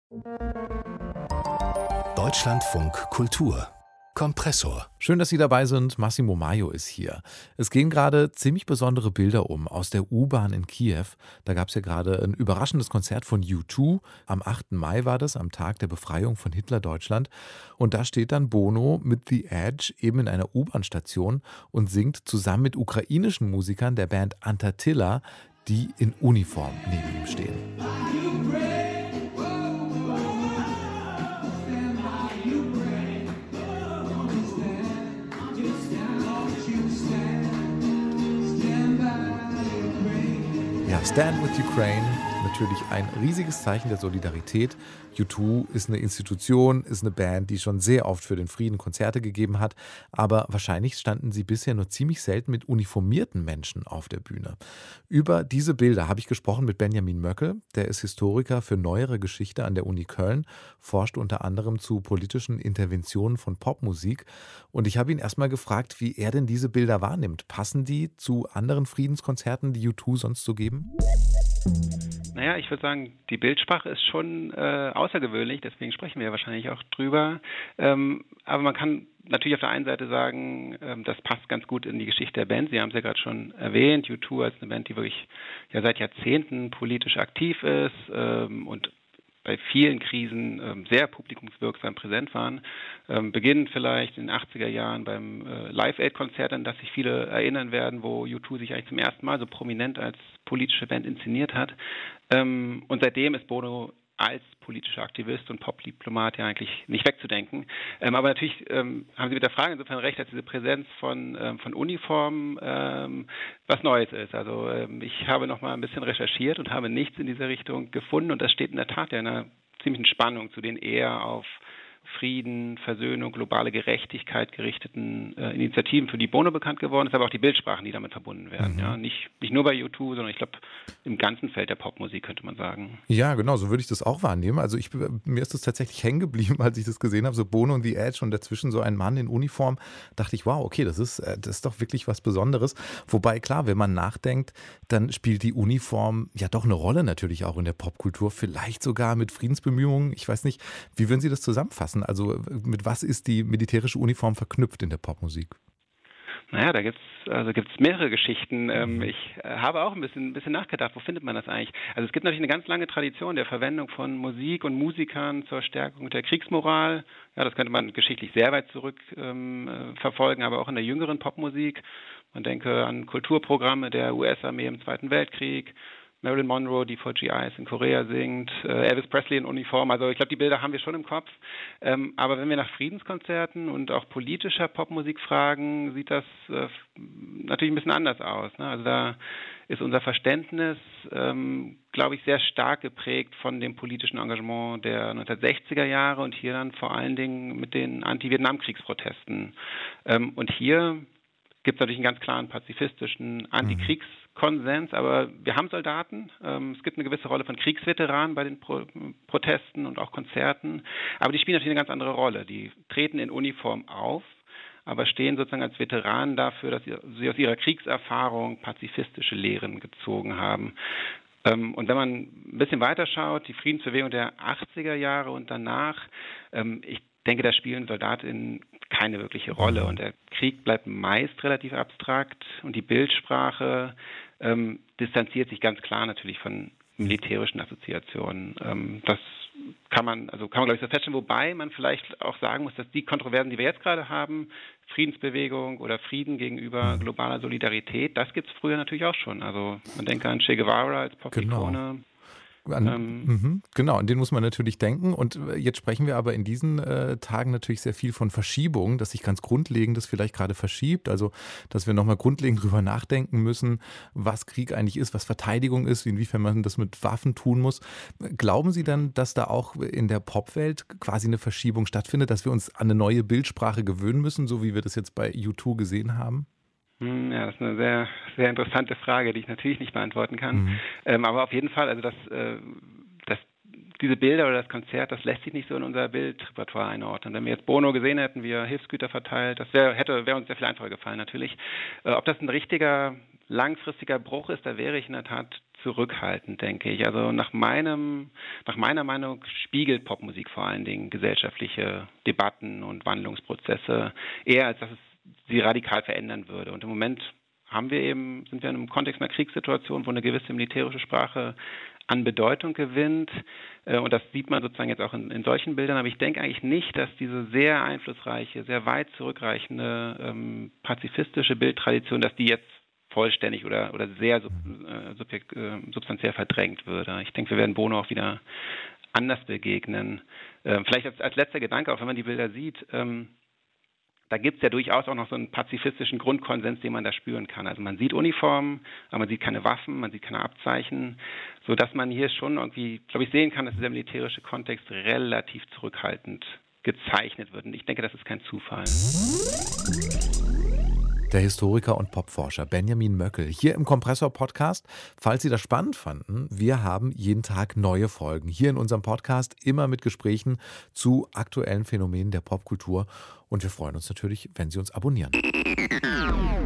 Deutschlandfunk Kultur Kompressor. Schön, dass Sie dabei sind. Massimo Maio ist hier. Es gehen gerade ziemlich besondere Bilder aus der U-Bahn in Kiew. Da gab es ja gerade ein überraschendes Konzert von U2. Am 8. Mai war das, am Tag der Befreiung von Hitler-Deutschland. Und da steht dann Bono mit The Edge eben in einer U-Bahn-Station und singt zusammen mit ukrainischen Musikern der Band Antatilla, die in Uniform neben ihm stehen. Ja, Stand with Ukraine, natürlich ein riesiges Zeichen der Solidarität. U2 ist eine Institution, ist eine Band, die schon sehr oft für den Frieden Konzerte gegeben hat, aber wahrscheinlich standen sie bisher nur ziemlich selten mit uniformierten Menschen auf der Bühne. Über diese Bilder habe ich gesprochen mit Benjamin Möckel, der ist Historiker für neuere Geschichte an der Uni Köln, forscht unter anderem zu politischen Interventionen von Popmusik und ich habe ihn erstmal gefragt, wie er denn diese Bilder wahrnimmt. Passen die zu anderen Friedenskonzerten, die U2 sonst so geben? Naja, ich würde sagen, die Bildsprache ist schon außergewöhnlich, deswegen sprechen wir wahrscheinlich auch drüber. Aber man kann natürlich auf der einen Seite sagen, das passt ganz gut in die Geschichte der Band. Sie haben es ja gerade schon erwähnt, U2 als eine Band, die wirklich ja seit Jahrzehnten politisch aktiv ist und bei vielen Krisen sehr publikumswirksam präsent waren. Beginnend vielleicht in den 80er Jahren beim Live-Aid-Konzert, an das sich viele erinnern werden, wo U2 sich eigentlich zum ersten Mal so prominent als politische Band inszeniert hat. Und seitdem ist Bono als politischer Aktivist und Popdiplomat ja eigentlich nicht wegzudenken. Aber natürlich haben Sie mit der Frage insofern recht, dass diese Präsenz von Uniformen was Neues ist. Also ich habe noch mal ein bisschen recherchiert und habe nichts in dieser Richtung gefunden und das steht in der Tat ja in einer ziemlichen Spannung zu den eher auf Frieden, Versöhnung, globale Gerechtigkeit gerichteten Initiativen, für die Bono bekannt geworden ist, aber auch die Bildsprachen, die damit verbunden werden. Ja, nicht nur bei U2, sondern ich glaube im ganzen Feld der Popmusik, könnte man sagen. Ja, genau, so würde ich das auch wahrnehmen. Also mir ist das tatsächlich hängen geblieben, als ich das gesehen habe, so Bono und The Edge und dazwischen so ein Mann in Uniform, dachte ich, wow, okay, das ist doch wirklich was Besonderes. Wobei, klar, wenn man nachdenkt, dann spielt die Uniform ja doch eine Rolle natürlich auch in der Popkultur, vielleicht sogar mit Friedensbemühungen. Ich weiß nicht, wie würden Sie das zusammenfassen? Also mit was ist die militärische Uniform verknüpft in der Popmusik? Naja, da gibt's mehrere Geschichten. Ich habe auch ein bisschen nachgedacht, wo findet man das eigentlich? Also es gibt natürlich eine ganz lange Tradition der Verwendung von Musik und Musikern zur Stärkung der Kriegsmoral. Ja, das könnte man geschichtlich sehr weit zurück verfolgen, aber auch in der jüngeren Popmusik. Man denke an Kulturprogramme der US-Armee im Zweiten Weltkrieg, Marilyn Monroe, die vor GIs in Korea singt, Elvis Presley in Uniform. Also ich glaube, die Bilder haben wir schon im Kopf. Aber wenn wir nach Friedenskonzerten und auch politischer Popmusik fragen, sieht das natürlich ein bisschen anders aus. Ne? Also da ist unser Verständnis, glaube ich, sehr stark geprägt von dem politischen Engagement der 1960er Jahre und hier dann vor allen Dingen mit den Anti-Vietnam-Kriegsprotesten. Und hier gibt es natürlich einen ganz klaren pazifistischen Antikriegskonsens, aber wir haben Soldaten. Es gibt eine gewisse Rolle von Kriegsveteranen bei den Protesten und auch Konzerten, aber die spielen natürlich eine ganz andere Rolle. Die treten in Uniform auf, aber stehen sozusagen als Veteranen dafür, dass sie aus ihrer Kriegserfahrung pazifistische Lehren gezogen haben. Und wenn man ein bisschen weiter schaut, die Friedensbewegung der 80er Jahre und danach, ich denke, da spielen SoldatInnen keine wirkliche Rolle und der Krieg bleibt meist relativ abstrakt und die Bildsprache distanziert sich ganz klar natürlich von militärischen Assoziationen. Das kann man glaube ich so feststellen, wobei man vielleicht auch sagen muss, dass die Kontroversen, die wir jetzt gerade haben, Friedensbewegung oder Frieden gegenüber globaler Solidarität, das gibt es früher natürlich auch schon. Also man denke an Che Guevara als Pop-Ikone. Genau. Genau, an den muss man natürlich denken. Und jetzt sprechen wir aber in diesen Tagen natürlich sehr viel von Verschiebung, dass sich ganz Grundlegendes vielleicht gerade verschiebt. Also, dass wir nochmal grundlegend drüber nachdenken müssen, was Krieg eigentlich ist, was Verteidigung ist, inwiefern man das mit Waffen tun muss. Glauben Sie dann, dass da auch in der Popwelt quasi eine Verschiebung stattfindet, dass wir uns an eine neue Bildsprache gewöhnen müssen, so wie wir das jetzt bei U2 gesehen haben? Ja, das ist eine sehr, sehr interessante Frage, die ich natürlich nicht beantworten kann. Aber auf jeden Fall, also diese Bilder oder das Konzert, das lässt sich nicht so in unser Bildrepertoire einordnen. Wenn wir jetzt Bono gesehen hätten, wie er Hilfsgüter verteilt, das wäre uns sehr viel einfacher gefallen natürlich. Ob das ein richtiger langfristiger Bruch ist, da wäre ich in der Tat zurückhaltend, denke ich. Also nach meiner Meinung spiegelt Popmusik vor allen Dingen gesellschaftliche Debatten und Wandlungsprozesse eher, als dass es sie radikal verändern würde. Und im Moment sind wir in einem Kontext einer Kriegssituation, wo eine gewisse militärische Sprache an Bedeutung gewinnt. Und das sieht man sozusagen jetzt auch in solchen Bildern. Aber ich denke eigentlich nicht, dass diese sehr einflussreiche, sehr weit zurückreichende pazifistische Bildtradition, dass die jetzt vollständig oder sehr substanziell verdrängt würde. Ich denke, wir werden Bono auch wieder anders begegnen. Vielleicht als letzter Gedanke, auch wenn man die Bilder sieht, da gibt es ja durchaus auch noch so einen pazifistischen Grundkonsens, den man da spüren kann. Also man sieht Uniformen, aber man sieht keine Waffen, man sieht keine Abzeichen, sodass man hier schon irgendwie, glaube ich, sehen kann, dass dieser militärische Kontext relativ zurückhaltend gezeichnet wird. Und ich denke, das ist kein Zufall. Der Historiker und Popforscher Benjamin Möckel hier im Kompressor-Podcast. Falls Sie das spannend fanden, wir haben jeden Tag neue Folgen hier in unserem Podcast, immer mit Gesprächen zu aktuellen Phänomenen der Popkultur. Und wir freuen uns natürlich, wenn Sie uns abonnieren.